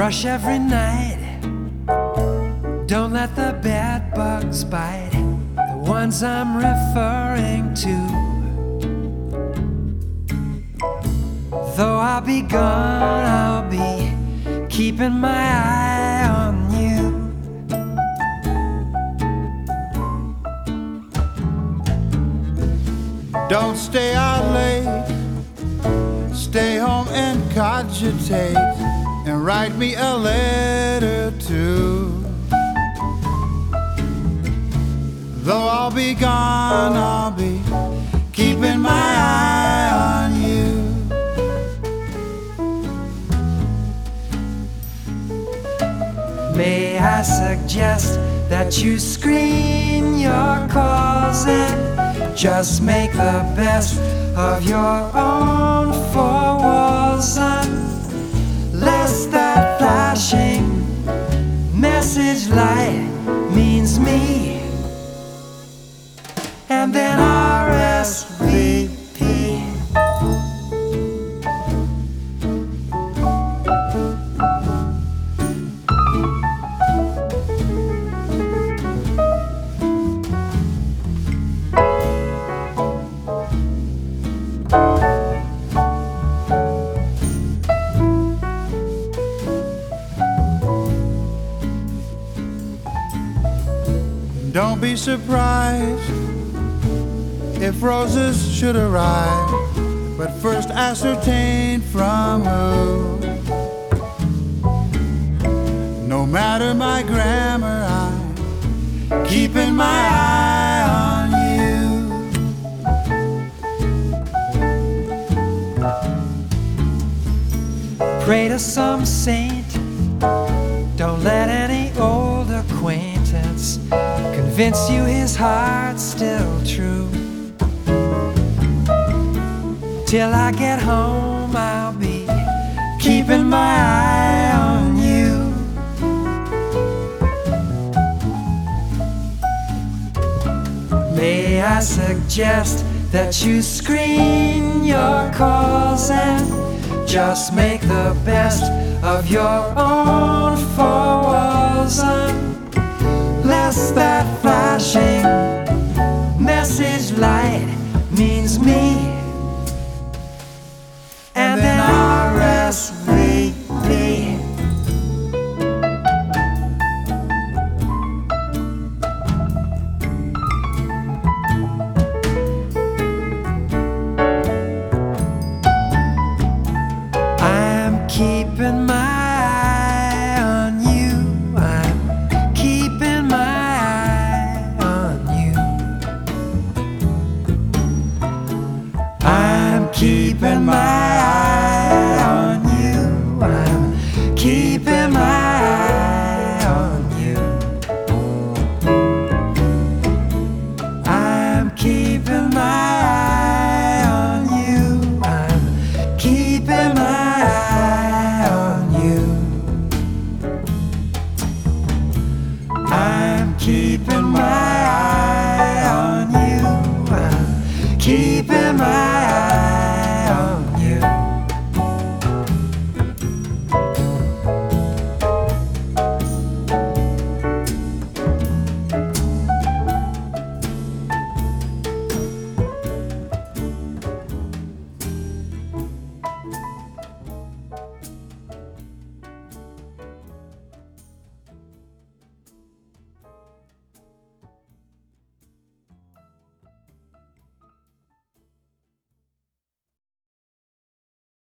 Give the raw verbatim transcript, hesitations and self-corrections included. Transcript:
brush every night. Don't let the bad bugs bite, the ones I'm referring to. Though I'll be gone, I'll be keeping my eye on you. Don't stay out late, stay home and cogitate, and write me a letter too. Though I'll be gone, I'll be keeping my eye on you. May I suggest that you screen your calls and just make the best of your own four walls, unless that flashing message light means me. And then R S V P. Don't be surprised if roses should arrive, but first ascertain from who. No matter my grammar, I'm keeping my eye on you. Pray to some saint, don't let any old acquaintance convince you his heart's still true. Till I get home, I'll be keeping my eye on you. May I suggest that you screen your calls and just make the best of your own four walls, unless that flashing message light means me. And then R S V P. I'm keeping my eye on you. I'm keeping my eye on you. I'm keeping my eye on you. I'm keeping my eye on you. I'm keeping my eye on you. I'm keeping my eye on you. I'm keeping my